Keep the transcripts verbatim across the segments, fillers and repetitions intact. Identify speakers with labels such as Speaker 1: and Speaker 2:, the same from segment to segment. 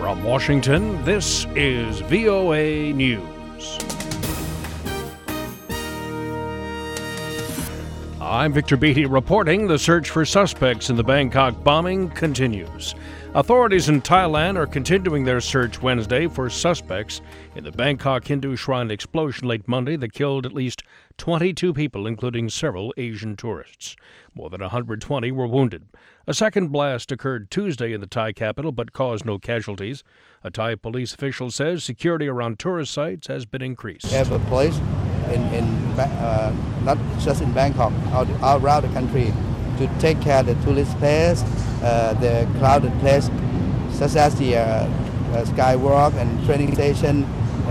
Speaker 1: From Washington, this is V O A News. I'm Victor Beatty reporting the search for suspects in the Bangkok bombing continues. Authorities in Thailand are continuing their search Wednesday for suspects in the Bangkok Hindu shrine explosion late Monday that killed at least twenty-two people, including several Asian tourists. More than one hundred twenty were wounded. A second blast occurred Tuesday in the Thai capital but caused no casualties. A Thai police official says security around tourist sites has been increased.
Speaker 2: We have a place in, in uh, not just in Bangkok, all, all around the country to take care of the tourist place, uh, the crowded place, such as the uh, uh, Skywalk and training station,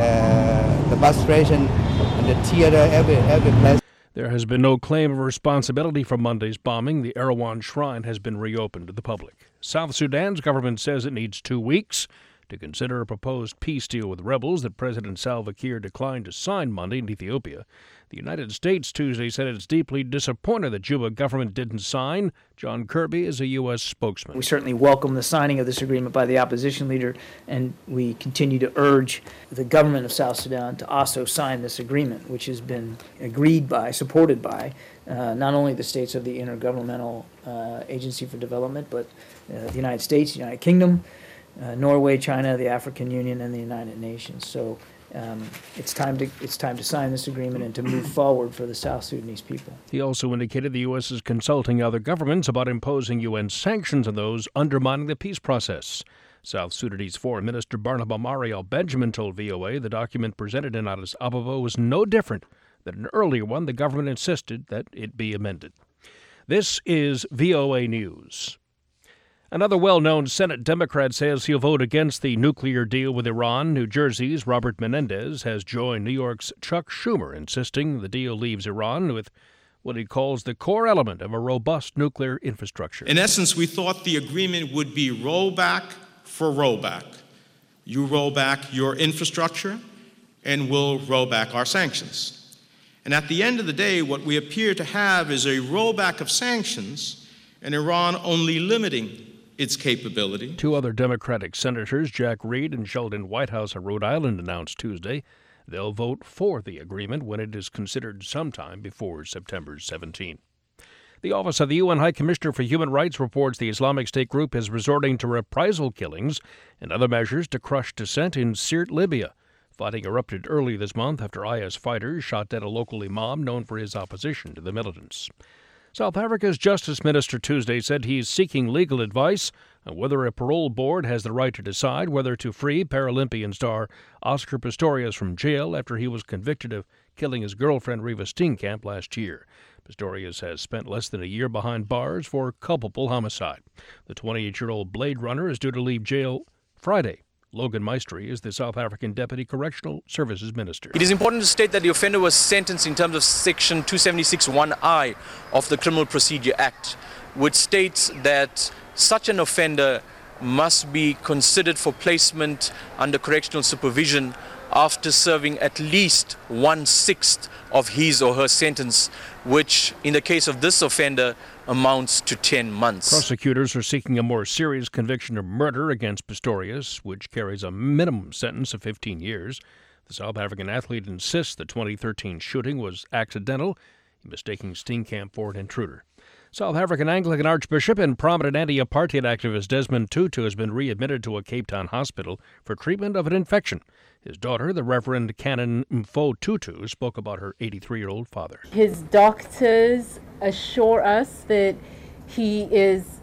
Speaker 2: uh, the bus station, and the theater, every, every place.
Speaker 1: There has been no claim of responsibility for Monday's bombing. The Erewhon Shrine has been reopened to the public. South Sudan's government says it needs two weeks to consider a proposed peace deal with rebels that President Salva Kiir declined to sign Monday in Ethiopia. The United States Tuesday said it's deeply disappointed the Juba government didn't sign. John Kirby is a U S spokesman.
Speaker 3: We certainly welcome the signing of this agreement by the opposition leader, and we continue to urge the government of South Sudan to also sign this agreement, which has been agreed by, supported by, uh, not only the states of the Intergovernmental uh, Agency for Development, but uh, the United States, the United Kingdom, uh, Norway, China, the African Union, and the United Nations. So Um, it's time to it's time to sign this agreement and to move forward for the South Sudanese people.
Speaker 1: He also indicated the U S is consulting other governments about imposing U N sanctions on those undermining the peace process. South Sudanese Foreign Minister Barnaba Mariel Benjamin told V O A the document presented in Addis Ababa was no different than an earlier one. The government insisted that it be amended. This is V O A News. Another well-known Senate Democrat says he'll vote against the nuclear deal with Iran. New Jersey's Robert Menendez has joined New York's Chuck Schumer, insisting the deal leaves Iran with what he calls the core element of a robust nuclear infrastructure.
Speaker 4: In essence, we thought the agreement would be rollback for rollback. You roll back your infrastructure, and we'll roll back our sanctions. And at the end of the day, what we appear to have is a rollback of sanctions, and Iran only limiting its capability.
Speaker 1: Two other Democratic senators, Jack Reed and Sheldon Whitehouse of Rhode Island, announced Tuesday they'll vote for the agreement when it is considered sometime before September seventeenth. The Office of the U N High Commissioner for Human Rights reports the Islamic State group is resorting to reprisal killings and other measures to crush dissent in Sirte, Libya. Fighting erupted early this month after I S fighters shot dead a local imam known for his opposition to the militants. South Africa's Justice Minister Tuesday said he is seeking legal advice on whether a parole board has the right to decide whether to free Paralympian star Oscar Pistorius from jail after he was convicted of killing his girlfriend Reva Steenkamp last year. Pistorius has spent less than a year behind bars for culpable homicide. The twenty-eight-year-old Blade Runner is due to leave jail Friday. Logan Maestri is the South African Deputy Correctional Services Minister.
Speaker 5: It is important to state that the offender was sentenced in terms of Section two seventy-six one I of the Criminal Procedure Act, which states that such an offender must be considered for placement under correctional supervision after serving at least one-sixth of his or her sentence, which, in the case of this offender, amounts to ten months.
Speaker 1: Prosecutors are seeking a more serious conviction of murder against Pistorius, which carries a minimum sentence of fifteen years. The South African athlete insists the twenty thirteen shooting was accidental, mistaking Steenkamp for an intruder. South African Anglican Archbishop and prominent anti-apartheid activist Desmond Tutu has been readmitted to a Cape Town hospital for treatment of an infection. His daughter, the Reverend Canon Mfo Tutu, spoke about her eighty-three-year-old father.
Speaker 6: His doctors assure us that he is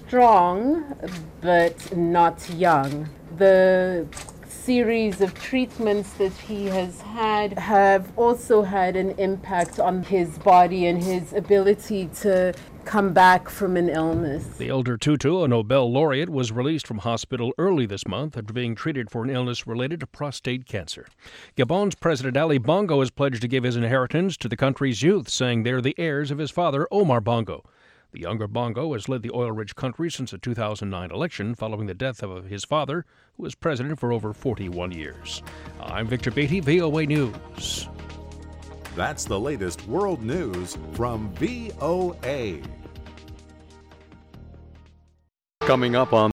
Speaker 6: strong but not young. The series of treatments that he has had have also had an impact on his body and his ability to come back from an illness.
Speaker 1: The elder Tutu, a Nobel laureate, was released from hospital early this month after being treated for an illness related to prostate cancer. Gabon's President Ali Bongo has pledged to give his inheritance to the country's youth, saying they're the heirs of his father, Omar Bongo. The younger Bongo has led the oil-rich country since the two thousand nine election following the death of his father, who was president for over forty-one years. I'm Victor Beatty, V O A News.
Speaker 7: That's the latest world news from V O A.
Speaker 8: Coming up on